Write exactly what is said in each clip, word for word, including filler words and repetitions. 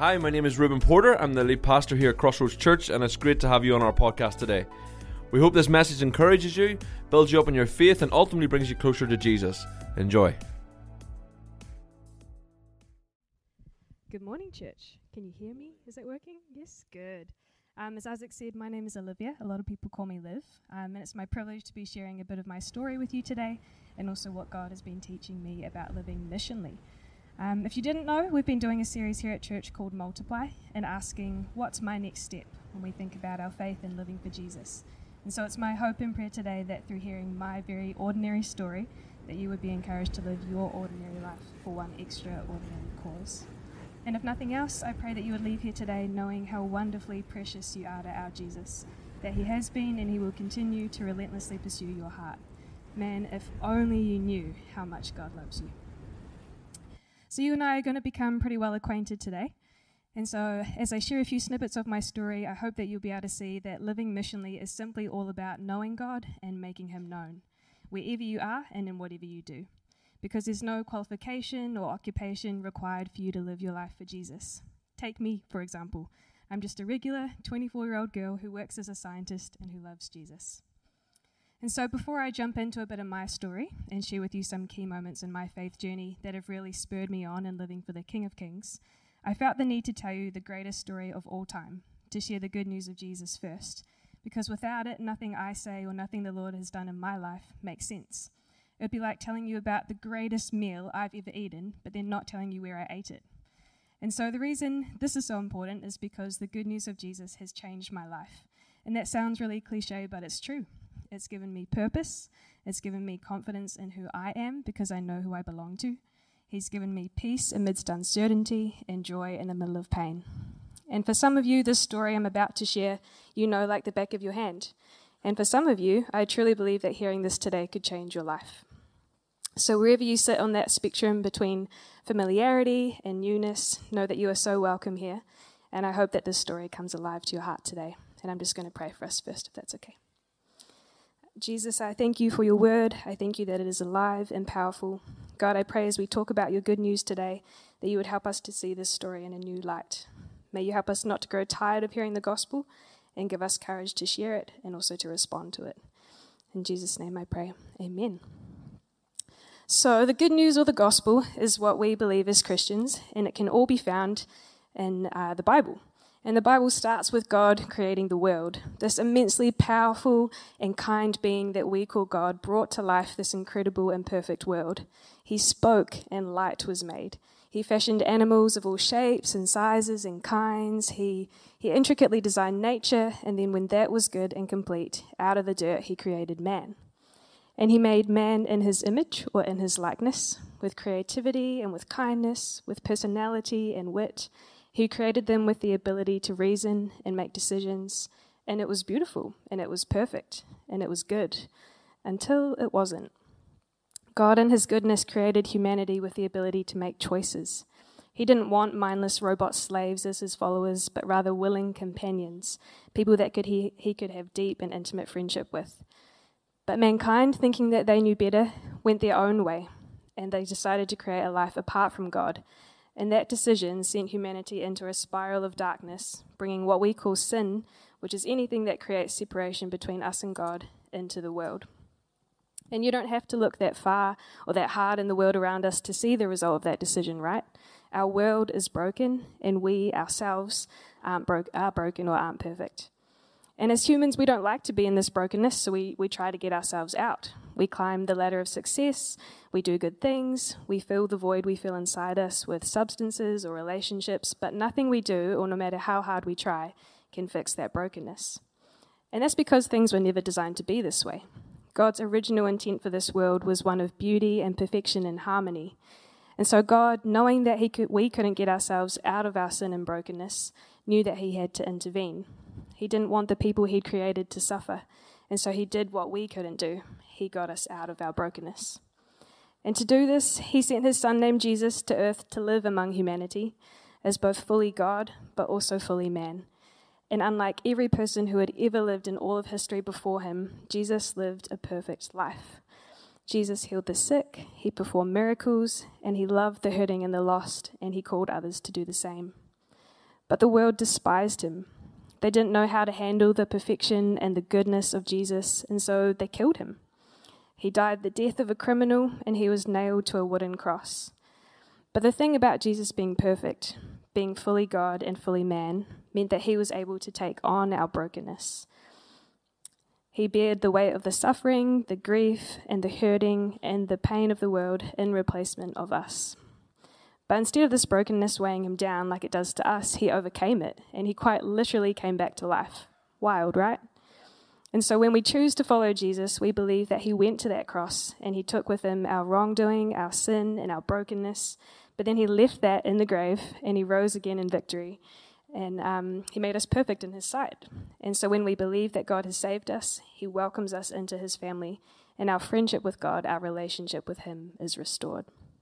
Hi, my name is Ruben Porter. I'm the lead pastor here at Crossroads Church, and it's great to have you on our podcast today. We hope this message encourages you, builds you up in your faith, and ultimately brings you closer to Jesus. Enjoy. Good morning, church. Can you hear me? Is it working? Yes, good. Um, as Isaac said, my name is Olivia. A lot of people call me Liv, um, and it's my privilege to be sharing a bit of my story with you today, and also what God has been teaching me about living missionally. Um, if you didn't know, we've been doing a series here at church called Multiply, and asking, what's my next step when we think about our faith and living for Jesus? And so it's my hope and prayer today that through hearing my very ordinary story, that you would be encouraged to live your ordinary life for one extraordinary cause. And if nothing else, I pray that you would leave here today knowing how wonderfully precious you are to our Jesus, that he has been and he will continue to relentlessly pursue your heart. Man, if only you knew how much God loves you. So you and I are going to become pretty well acquainted today. And so as I share a few snippets of my story, I hope that you'll be able to see that living missionally is simply all about knowing God and making him known, wherever you are and in whatever you do. Because there's no qualification or occupation required for you to live your life for Jesus. Take me, for example. I'm just a regular twenty-four-year-old girl who works as a scientist and who loves Jesus. And so before I jump into a bit of my story and share with you some key moments in my faith journey that have really spurred me on in living for the King of Kings, I felt the need to tell you the greatest story of all time, to share the good news of Jesus first, because without it, nothing I say or nothing the Lord has done in my life makes sense. It would be like telling you about the greatest meal I've ever eaten, but then not telling you where I ate it. And so the reason this is so important is because the good news of Jesus has changed my life. And that sounds really cliche, but it's true. It's given me purpose. It's given me confidence in who I am because I know who I belong to. He's given me peace amidst uncertainty and joy in the middle of pain. And for some of you, this story I'm about to share, you know like the back of your hand. And for some of you, I truly believe that hearing this today could change your life. So wherever you sit on that spectrum between familiarity and newness, know that you are so welcome here. And I hope that this story comes alive to your heart today. And I'm just going to pray for us first, if that's okay. Jesus, I thank you for your word. I thank you that it is alive and powerful. God, I pray as we talk about your good news today, that you would help us to see this story in a new light. May you help us not to grow tired of hearing the gospel and give us courage to share it and also to respond to it. In Jesus' name I pray. Amen. So the good news or the gospel is what we believe as Christians, and it can all be found in uh, the Bible. And the Bible starts with God creating the world. This immensely powerful and kind being that we call God brought to life this incredible and perfect world. He spoke and light was made. He fashioned animals of all shapes and sizes and kinds. He, he intricately designed nature, and then when that was good and complete, out of the dirt he created man. And he made man in his image or in his likeness, with creativity and with kindness, with personality and wit. He created them with the ability to reason and make decisions, and it was beautiful, and it was perfect, and it was good, until it wasn't. God in his goodness created humanity with the ability to make choices. He didn't want mindless robot slaves as his followers, but rather willing companions, people that could he, he could have deep and intimate friendship with. But mankind, thinking that they knew better, went their own way, and they decided to create a life apart from God. And that decision sent humanity into a spiral of darkness, bringing what we call sin, which is anything that creates separation between us and God, into the world. And you don't have to look that far or that hard in the world around us to see the result of that decision, right? Our world is broken, and we ourselves aren't broke, are broken or aren't perfect. And as humans, we don't like to be in this brokenness, so we, we try to get ourselves out. We climb the ladder of success, we do good things, we fill the void we feel inside us with substances or relationships, but nothing we do, or no matter how hard we try, can fix that brokenness. And that's because things were never designed to be this way. God's original intent for this world was one of beauty and perfection and harmony. And so God, knowing that he could, we couldn't get ourselves out of our sin and brokenness, knew that he had to intervene. He didn't want the people he'd created to suffer, and so he did what we couldn't do. He got us out of our brokenness. And to do this, he sent his son named Jesus to earth to live among humanity as both fully God, but also fully man. And unlike every person who had ever lived in all of history before him, Jesus lived a perfect life. Jesus healed the sick, he performed miracles, and he loved the hurting and the lost, and he called others to do the same. But the world despised him. They didn't know how to handle the perfection and the goodness of Jesus, and so they killed him. He died the death of a criminal, and he was nailed to a wooden cross. But the thing about Jesus being perfect, being fully God and fully man, meant that he was able to take on our brokenness. He bared the weight of the suffering, the grief, and the hurting, and the pain of the world in replacement of us. But instead of this brokenness weighing him down like it does to us, he overcame it, and he quite literally came back to life. Wild, right? And so when we choose to follow Jesus, we believe that he went to that cross, and he took with him our wrongdoing, our sin, and our brokenness. But then he left that in the grave, and he rose again in victory. And um, he made us perfect in his sight. And so when we believe that God has saved us, he welcomes us into his family. And our friendship with God, our relationship with him, is restored.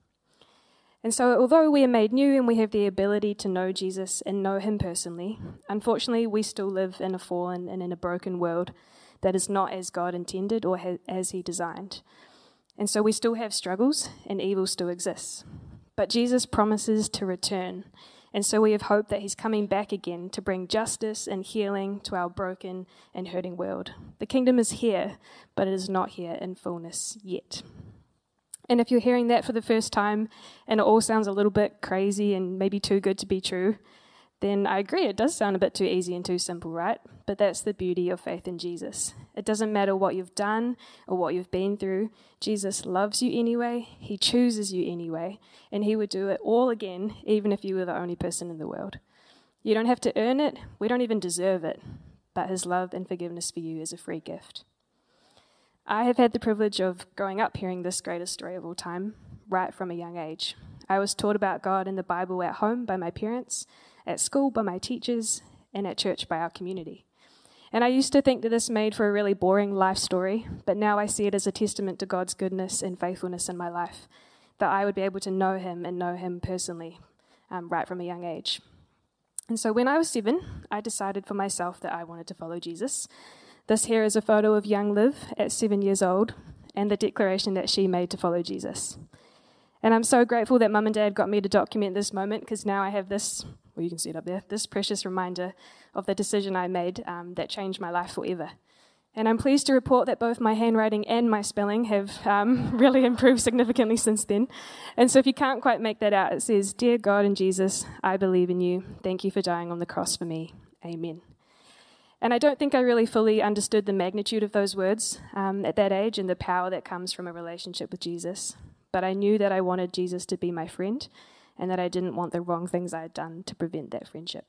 And so although we are made new and we have the ability to know Jesus and know him personally, unfortunately we still live in a fallen and in a broken world that is not as God intended or ha- as he designed. And so we still have struggles and evil still exists. But Jesus promises to return. And so we have hope that he's coming back again to bring justice and healing to our broken and hurting world. The kingdom is here, but it is not here in fullness yet. And if you're hearing that for the first time and it all sounds a little bit crazy and maybe too good to be true, then I agree, it does sound a bit too easy and too simple, right? But that's the beauty of faith in Jesus. It doesn't matter what you've done or what you've been through. Jesus loves you anyway. He chooses you anyway. And he would do it all again, even if you were the only person in the world. You don't have to earn it. We don't even deserve it. But his love and forgiveness for you is a free gift. I have had the privilege of growing up hearing this greatest story of all time, right from a young age. I was taught about God in the Bible at home by my parents, at school by my teachers, and at church by our community. And I used to think that this made for a really boring life story, but now I see it as a testament to God's goodness and faithfulness in my life, that I would be able to know him and know him personally um, right from a young age. And so when I was seven, I decided for myself that I wanted to follow Jesus. This here is a photo of young Liv at seven years old and the declaration that she made to follow Jesus. And I'm so grateful that Mum and Dad got me to document this moment, because now I have this, well, you can see it up there, this precious reminder of the decision I made um, that changed my life forever. And I'm pleased to report that both my handwriting and my spelling have um, really improved significantly since then. And so if you can't quite make that out, it says, "Dear God and Jesus, I believe in you. Thank you for dying on the cross for me. Amen." And I don't think I really fully understood the magnitude of those words um, at that age and the power that comes from a relationship with Jesus. But I knew that I wanted Jesus to be my friend and that I didn't want the wrong things I had done to prevent that friendship.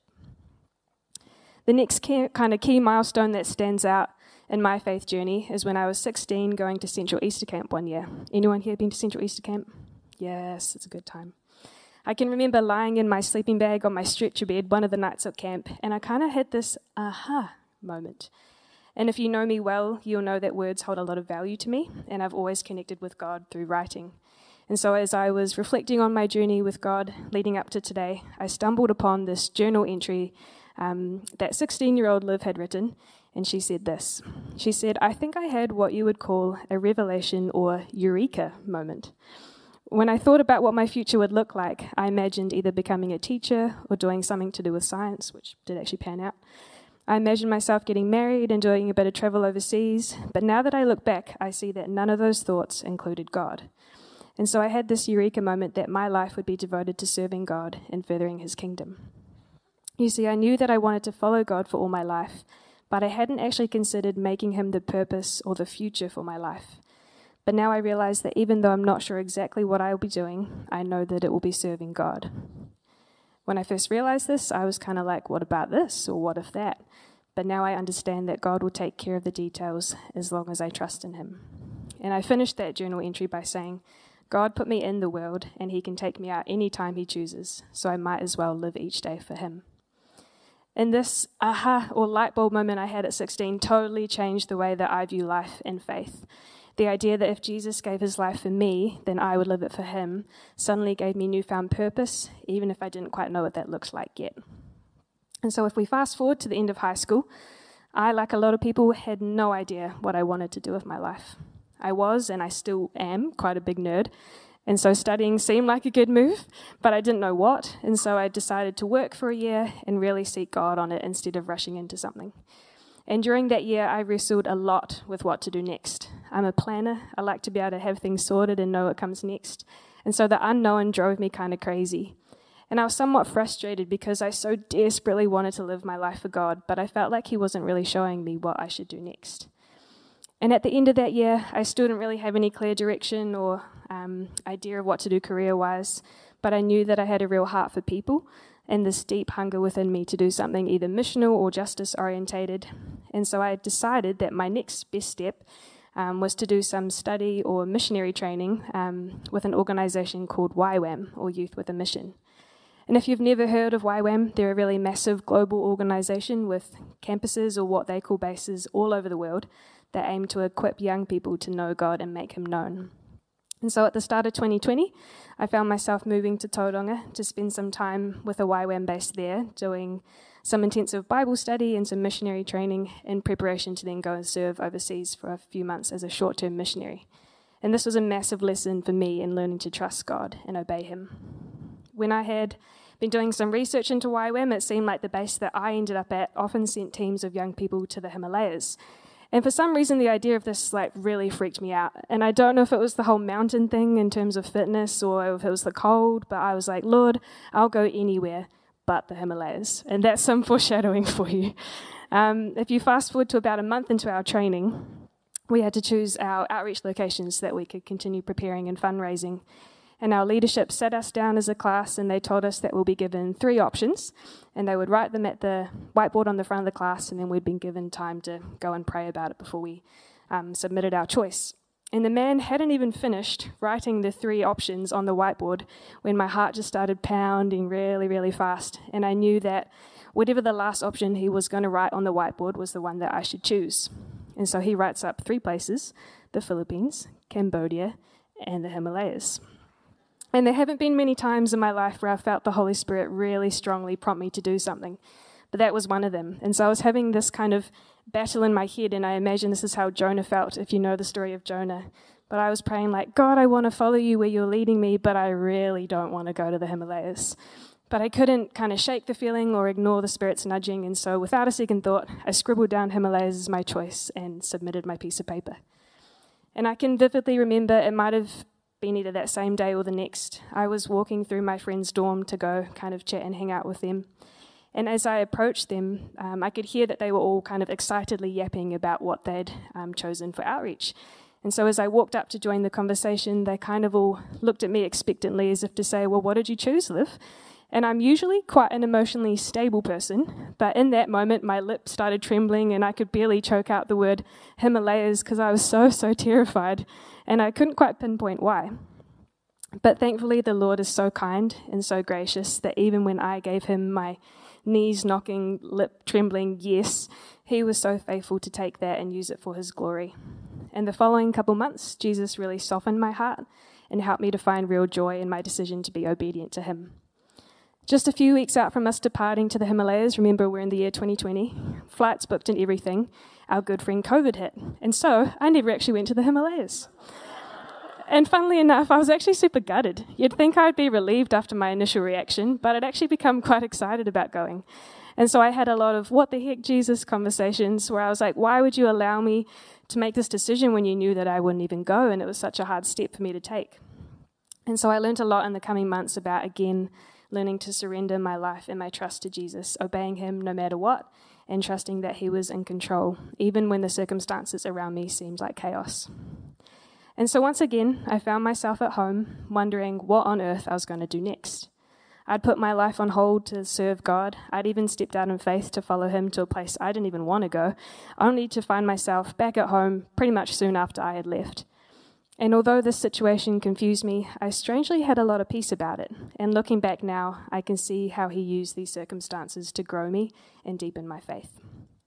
The next key, kind of key milestone that stands out in my faith journey is when I was sixteen, going to Central Easter Camp one year. Anyone here been to Central Easter Camp? Yes, it's a good time. I can remember lying in my sleeping bag on my stretcher bed one of the nights at camp, and I kind of had this aha moment. And if you know me well, you'll know that words hold a lot of value to me, and I've always connected with God through writing. And so as I was reflecting on my journey with God leading up to today, I stumbled upon this journal entry um, that sixteen-year-old Liv had written, and she said this. She said, "I think I had what you would call a revelation or eureka moment. When I thought about what my future would look like, I imagined either becoming a teacher or doing something to do with science," which did actually pan out. "I imagined myself getting married and doing a bit of travel overseas, but now that I look back, I see that none of those thoughts included God. And so I had this eureka moment that my life would be devoted to serving God and furthering his kingdom. You see, I knew that I wanted to follow God for all my life, but I hadn't actually considered making him the purpose or the future for my life. But now I realize that even though I'm not sure exactly what I will be doing, I know that it will be serving God." When I first realized this, I was kind of like, what about this, or what if that? But now I understand that God will take care of the details as long as I trust in him. And I finished that journal entry by saying, "God put me in the world, and he can take me out any time he chooses, so I might as well live each day for him." And this aha or light bulb moment I had at sixteen totally changed the way that I view life and faith. The idea that if Jesus gave his life for me, then I would live it for him, suddenly gave me newfound purpose, even if I didn't quite know what that looks like yet. And so if we fast forward to the end of high school, I, like a lot of people, had no idea what I wanted to do with my life. I was, and I still am, quite a big nerd, And so studying seemed like a good move, but I didn't know what, and so I decided to work for a year and really seek God on it instead of rushing into something. And during that year, I wrestled a lot with what to do next. I'm a planner. I like to be able to have things sorted and know what comes next. And so the unknown drove me kind of crazy. And I was somewhat frustrated because I so desperately wanted to live my life for God, but I felt like he wasn't really showing me what I should do next. And at the end of that year, I still didn't really have any clear direction or um, idea of what to do career-wise, but I knew that I had a real heart for people and this deep hunger within me to do something either missional or justice-orientated. And so I decided that my next best step um, was to do some study or missionary training um, with an organisation called Y WAM, or Youth with a Mission. And if you've never heard of Y WAM, they're a really massive global organisation with campuses, or what they call bases, all over the world that aim to equip young people to know God and make him known. And so at the start of twenty twenty, I found myself moving to Tauranga to spend some time with a Y WAM base there, doing some intensive Bible study and some missionary training in preparation to then go and serve overseas for a few months as a short-term missionary. And this was a massive lesson for me in learning to trust God and obey him. When I had been doing some research into Y WAM, it seemed like the base that I ended up at often sent teams of young people to the Himalayas. And for some reason, the idea of this like really freaked me out. And I don't know if it was the whole mountain thing in terms of fitness or if it was the cold, but I was like, Lord, I'll go anywhere but the Himalayas. And that's some foreshadowing for you. Um, if you fast forward to about a month into our training, we had to choose our outreach locations so that we could continue preparing and fundraising. And our leadership sat us down as a class and they told us that we'll be given three options, and they would write them at the whiteboard on the front of the class, and then we'd been given time to go and pray about it before we um, submitted our choice. And the man hadn't even finished writing the three options on the whiteboard when my heart just started pounding really, really fast, and I knew that whatever the last option he was going to write on the whiteboard was the one that I should choose. And so he writes up three places: the Philippines, Cambodia, and the Himalayas. And there haven't been many times in my life where I felt the Holy Spirit really strongly prompt me to do something, but that was one of them. And so I was having this kind of battle in my head, and I imagine this is how Jonah felt, if you know the story of Jonah. But I was praying like, God, I want to follow you where you're leading me, but I really don't want to go to the Himalayas. But I couldn't kind of shake the feeling or ignore the Spirit's nudging, and so without a second thought, I scribbled down Himalayas as my choice and submitted my piece of paper. And I can vividly remember it might have been either that same day or the next. I was walking through my friend's dorm to go kind of chat and hang out with them. And as I approached them, um, I could hear that they were all kind of excitedly yapping about what they'd um, chosen for outreach. And so as I walked up to join the conversation, they kind of all looked at me expectantly as if to say, well, what did you choose, Liv? And I'm usually quite an emotionally stable person, but in that moment, my lips started trembling and I could barely choke out the word Himalayas because I was so, so terrified, and I couldn't quite pinpoint why. But thankfully, the Lord is so kind and so gracious that even when I gave him my knees-knocking, lip-trembling yes, he was so faithful to take that and use it for his glory. In the following couple months, Jesus really softened my heart and helped me to find real joy in my decision to be obedient to him. Just a few weeks out from us departing to the Himalayas, remember we're in the year twenty twenty, flights booked and everything, our good friend COVID hit. And so I never actually went to the Himalayas. And funnily enough, I was actually super gutted. You'd think I'd be relieved after my initial reaction, but I'd actually become quite excited about going. And so I had a lot of what the heck Jesus conversations where I was like, why would you allow me to make this decision when you knew that I wouldn't even go? And it was such a hard step for me to take. And so I learned a lot in the coming months about, again, learning to surrender my life and my trust to Jesus, obeying him no matter what, and trusting that he was in control, even when the circumstances around me seemed like chaos. And so once again, I found myself at home wondering what on earth I was going to do next. I'd put my life on hold to serve God. I'd even stepped out in faith to follow him to a place I didn't even want to go, only to find myself back at home pretty much soon after I had left. And although this situation confused me, I strangely had a lot of peace about it. And looking back now, I can see how he used these circumstances to grow me and deepen my faith.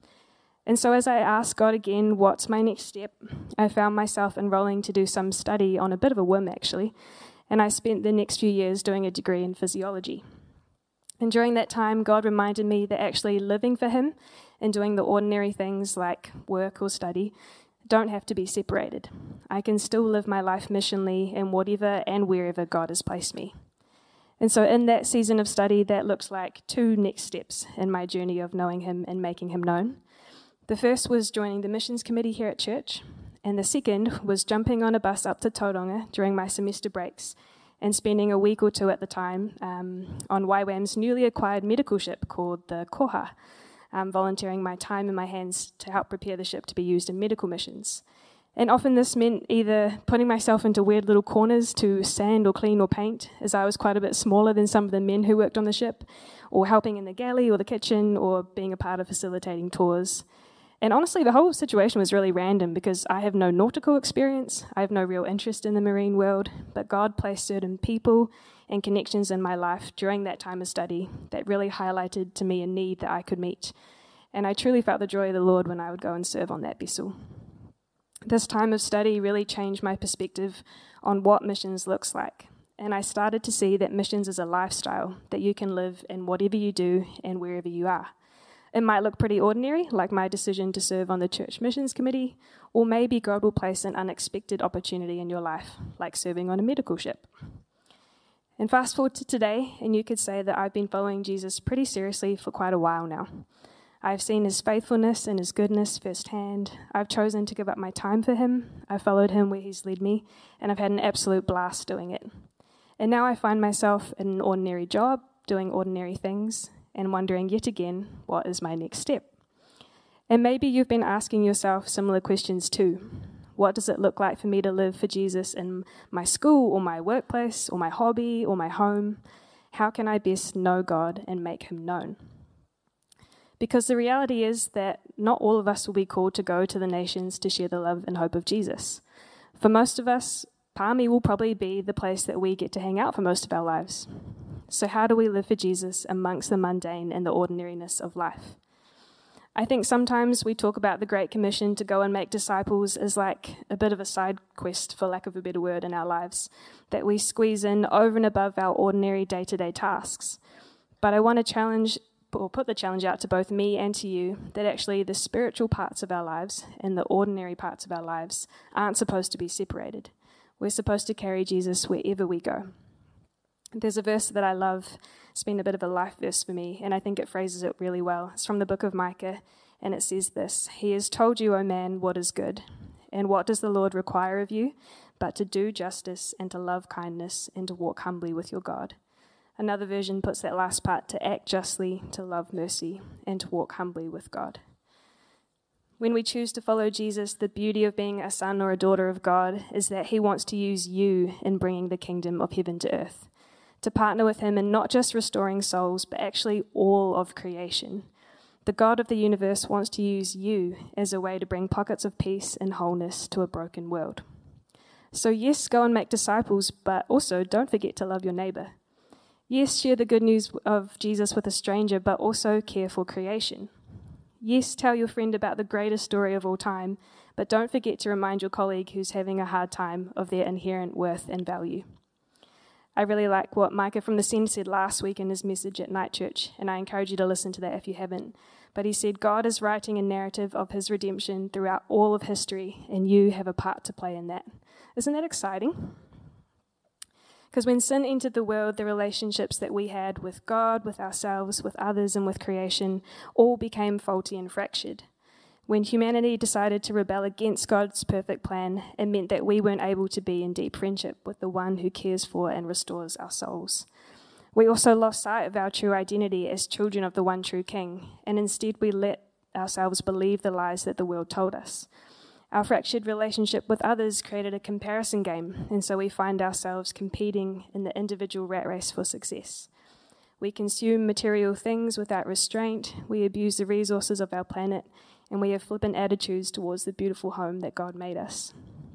And so as I asked God again, what's my next step, I found myself enrolling to do some study on a bit of a whim, actually. And I spent the next few years doing a degree in physiology. And during that time, God reminded me that actually living for him and doing the ordinary things like work or study don't have to be separated. I can still live my life missionally in whatever and wherever God has placed me. And so in that season of study, that looks like two next steps in my journey of knowing him and making him known. The first was joining the missions committee here at church, and the second was jumping on a bus up to Tauranga during my semester breaks and spending a week or two at the time um, on Y WAM's newly acquired medical ship called the Koha, um, volunteering my time and my hands to help prepare the ship to be used in medical missions. And often this meant either putting myself into weird little corners to sand or clean or paint, as I was quite a bit smaller than some of the men who worked on the ship, or helping in the galley or the kitchen, or being a part of facilitating tours. And honestly, the whole situation was really random because I have no nautical experience, I have no real interest in the marine world, but God placed certain people and connections in my life during that time of study that really highlighted to me a need that I could meet. And I truly felt the joy of the Lord when I would go and serve on that vessel. This time of study really changed my perspective on what missions looks like. And I started to see that missions is a lifestyle that you can live in whatever you do and wherever you are. It might look pretty ordinary, like my decision to serve on the church missions committee, or maybe God will place an unexpected opportunity in your life, like serving on a medical ship. And fast forward to today, and you could say that I've been following Jesus pretty seriously for quite a while now. I've seen his faithfulness and his goodness firsthand. I've chosen to give up my time for him. I've followed him where he's led me, and I've had an absolute blast doing it. And now I find myself in an ordinary job, doing ordinary things, and wondering yet again, what is my next step? And maybe you've been asking yourself similar questions too. What does it look like for me to live for Jesus in my school or my workplace or my hobby or my home? How can I best know God and make him known? Because the reality is that not all of us will be called to go to the nations to share the love and hope of Jesus. For most of us, Palmy will probably be the place that we get to hang out for most of our lives. So how do we live for Jesus amongst the mundane and the ordinariness of life? I think sometimes we talk about the Great Commission to go and make disciples as like a bit of a side quest, for lack of a better word, in our lives, that we squeeze in over and above our ordinary day-to-day tasks. But I want to challenge or put the challenge out to both me and to you that actually the spiritual parts of our lives and the ordinary parts of our lives aren't supposed to be separated. We're supposed to carry Jesus wherever we go. There's a verse that I love. It's been a bit of a life verse for me, and I think it phrases it really well. It's from the book of Micah, and it says this: "He has told you, O man, what is good, and what does the Lord require of you, but to do justice and to love kindness and to walk humbly with your God." Another version puts that last part: to act justly, to love mercy, and to walk humbly with God. When we choose to follow Jesus, the beauty of being a son or a daughter of God is that he wants to use you in bringing the kingdom of heaven to earth, to partner with him in not just restoring souls, but actually all of creation. The God of the universe wants to use you as a way to bring pockets of peace and wholeness to a broken world. So yes, go and make disciples, but also don't forget to love your neighbor. Yes, share the good news of Jesus with a stranger, but also care for creation. Yes, tell your friend about the greatest story of all time, but don't forget to remind your colleague who's having a hard time of their inherent worth and value. I really like what Micah from the Send said last week in his message at Night Church, and I encourage you to listen to that if you haven't. But he said, God is writing a narrative of his redemption throughout all of history, and you have a part to play in that. Isn't that exciting? Because when sin entered the world, the relationships that we had with God, with ourselves, with others, and with creation all became faulty and fractured. When humanity decided to rebel against God's perfect plan, it meant that we weren't able to be in deep friendship with the one who cares for and restores our souls. We also lost sight of our true identity as children of the one true King, and instead we let ourselves believe the lies that the world told us. Our fractured relationship with others created a comparison game, and so we find ourselves competing in the individual rat race for success. We consume material things without restraint, we abuse the resources of our planet, and we have flippant attitudes towards the beautiful home that God made us.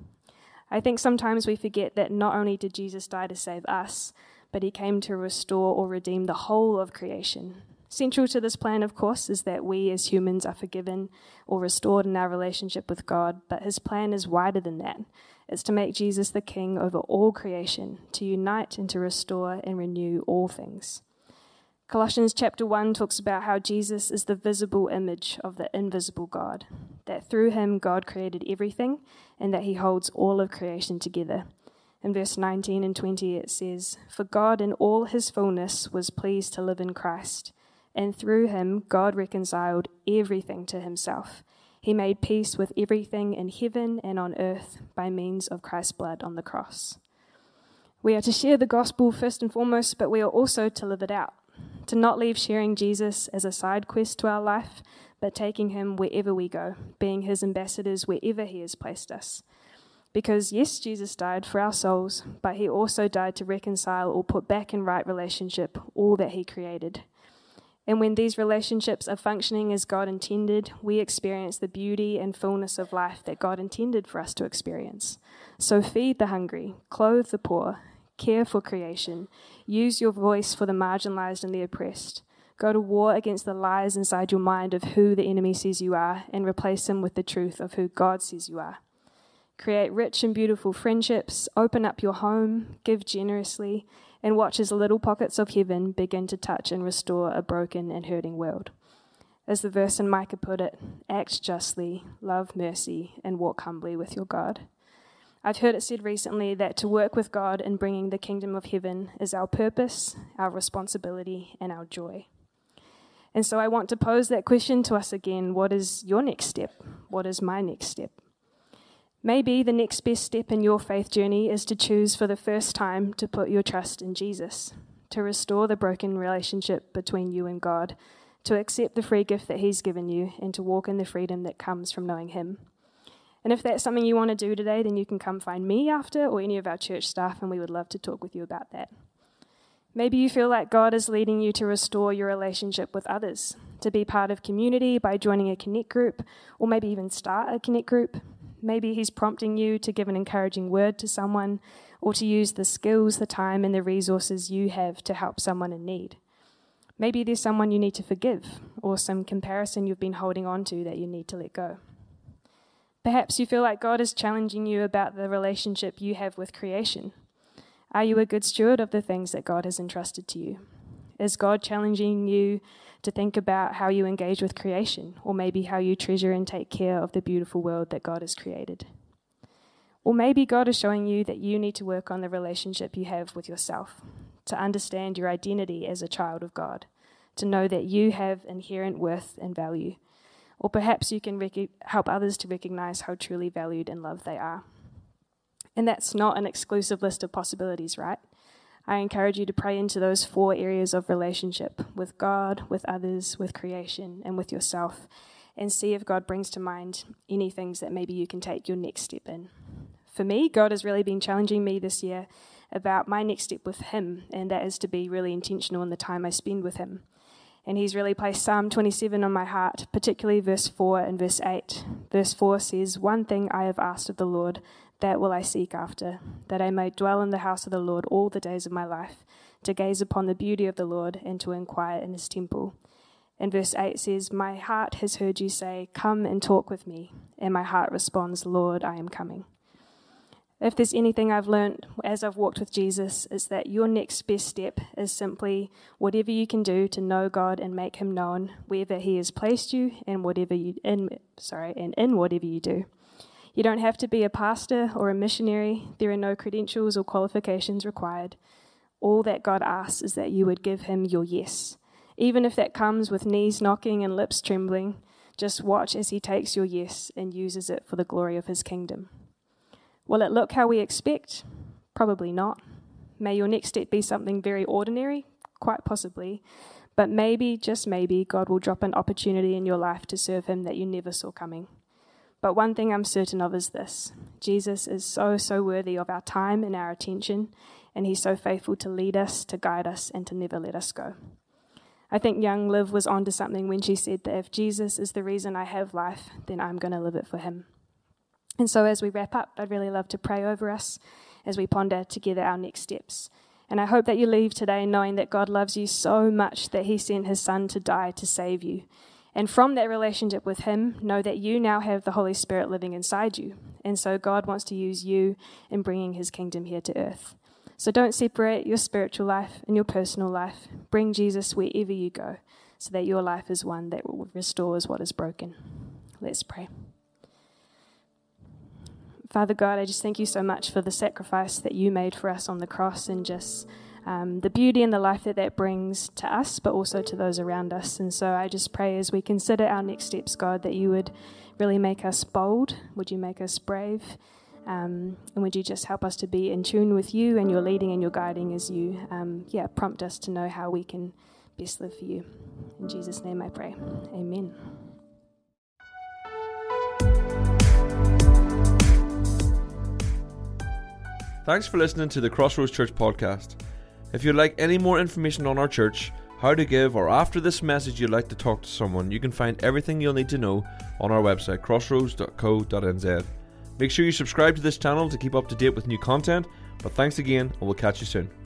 I think sometimes we forget that not only did Jesus die to save us, but he came to restore or redeem the whole of creation. Central to this plan, of course, is that we as humans are forgiven or restored in our relationship with God, but his plan is wider than that. It's to make Jesus the King over all creation, to unite and to restore and renew all things. Colossians chapter one talks about how Jesus is the visible image of the invisible God, that through him God created everything and that he holds all of creation together. In verse nineteen and twenty it says, "For God in all his fullness was pleased to live in Christ, and through him God reconciled everything to himself. He made peace with everything in heaven and on earth by means of Christ's blood on the cross." We are to share the gospel first and foremost, but we are also to live it out, to not leave sharing Jesus as a side quest to our life, but taking him wherever we go, being his ambassadors wherever he has placed us. Because yes, Jesus died for our souls, but he also died to reconcile or put back in right relationship all that he created. And when these relationships are functioning as God intended, we experience the beauty and fullness of life that God intended for us to experience. So feed the hungry, clothe the poor, care for creation, use your voice for the marginalized and the oppressed. Go to war against the lies inside your mind of who the enemy says you are and replace them with the truth of who God says you are. Create rich and beautiful friendships, open up your home, give generously, and watch as little pockets of heaven begin to touch and restore a broken and hurting world. As the verse in Micah put it, act justly, love mercy, and walk humbly with your God. I've heard it said recently that to work with God in bringing the kingdom of heaven is our purpose, our responsibility, and our joy. And so I want to pose that question to us again. What is your next step? What is my next step? Maybe the next best step in your faith journey is to choose for the first time to put your trust in Jesus, to restore the broken relationship between you and God, to accept the free gift that he's given you, and to walk in the freedom that comes from knowing him. And if that's something you want to do today, then you can come find me after or any of our church staff, and we would love to talk with you about that. Maybe you feel like God is leading you to restore your relationship with others, to be part of community by joining a Connect group, or maybe even start a Connect group. Maybe he's prompting you to give an encouraging word to someone, or to use the skills, the time, and the resources you have to help someone in need. Maybe there's someone you need to forgive, or some comparison you've been holding on to that you need to let go. Perhaps you feel like God is challenging you about the relationship you have with creation. Are you a good steward of the things that God has entrusted to you? Is God challenging you to think about how you engage with creation, or maybe how you treasure and take care of the beautiful world that God has created? Or maybe God is showing you that you need to work on the relationship you have with yourself, to understand your identity as a child of God, to know that you have inherent worth and value. Or perhaps you can rec- help others to recognize how truly valued and loved they are. And that's not an exclusive list of possibilities, right? I encourage you to pray into those four areas of relationship with God, with others, with creation, and with yourself, and see if God brings to mind any things that maybe you can take your next step in. For me, God has really been challenging me this year about my next step with him, and that is to be really intentional in the time I spend with him. And he's really placed Psalm twenty-seven on my heart, particularly verse four and verse eight. Verse four says, "One thing I have asked of the Lord, that will I seek after, that I may dwell in the house of the Lord all the days of my life, to gaze upon the beauty of the Lord and to inquire in his temple." And verse eight says, "My heart has heard you say, 'Come and talk with me.' And my heart responds, 'Lord, I am coming.'" If there's anything I've learned as I've walked with Jesus, it's that your next best step is simply whatever you can do to know God and make him known wherever he has placed you and whatever you in sorry and in whatever you do. You don't have to be a pastor or a missionary. There are no credentials or qualifications required. All that God asks is that you would give him your yes. Even if that comes with knees knocking and lips trembling, just watch as he takes your yes and uses it for the glory of his kingdom. Will it look how we expect? Probably not. May your next step be something very ordinary? Quite possibly. But maybe, just maybe, God will drop an opportunity in your life to serve him that you never saw coming. But one thing I'm certain of is this: Jesus is so, so worthy of our time and our attention, and he's so faithful to lead us, to guide us, and to never let us go. I think young Liv was onto something when she said that if Jesus is the reason I have life, then I'm going to live it for him. And so as we wrap up, I'd really love to pray over us as we ponder together our next steps. And I hope that you leave today knowing that God loves you so much that he sent his son to die to save you. And from that relationship with him, know that you now have the Holy Spirit living inside you. And so God wants to use you in bringing his kingdom here to earth. So don't separate your spiritual life and your personal life. Bring Jesus wherever you go, so that your life is one that restores what is broken. Let's pray. Father God, I just thank you so much for the sacrifice that you made for us on the cross, and just um, the beauty and the life that that brings to us, but also to those around us. And so I just pray as we consider our next steps, God, that you would really make us bold. Would you make us brave? Um, and would you just help us to be in tune with you and your leading and your guiding as you um, yeah, prompt us to know how we can best live for you. In Jesus' name I pray. Amen. Thanks for listening to the Crossroads Church podcast. If you'd like any more information on our church, how to give, or after this message you'd like to talk to someone, you can find everything you'll need to know on our website, crossroads dot co dot n z. Make sure you subscribe to this channel to keep up to date with new content, but thanks again, and we'll catch you soon.